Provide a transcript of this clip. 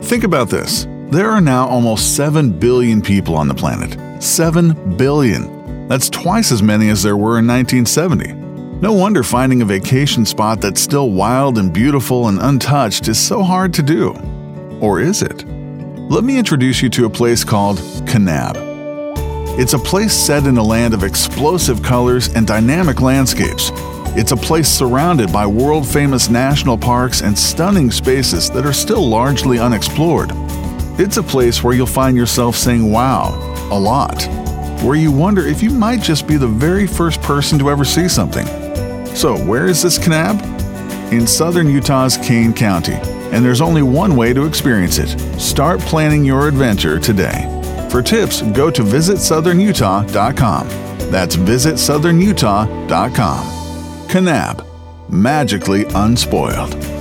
Think about this. There are now almost 7 billion people on the planet. 7 billion. That's twice as many as there were in 1970. No wonder finding a vacation spot that's still wild and beautiful and untouched is so hard to do. Or is it? Let me introduce you to a place called Kanab. It's a place set in a land of explosive colors and dynamic landscapes. It's a place surrounded by world-famous national parks and stunning spaces that are still largely unexplored. It's a place where you'll find yourself saying wow a lot, where you wonder if you might just be the very first person to ever see something. So where is this Kanab? In southern Utah's Kane County, and there's only one way to experience it. Start planning your adventure today. For tips, go to visitsouthernutah.com. That's visitsouthernutah.com. Kanab, magically unspoiled.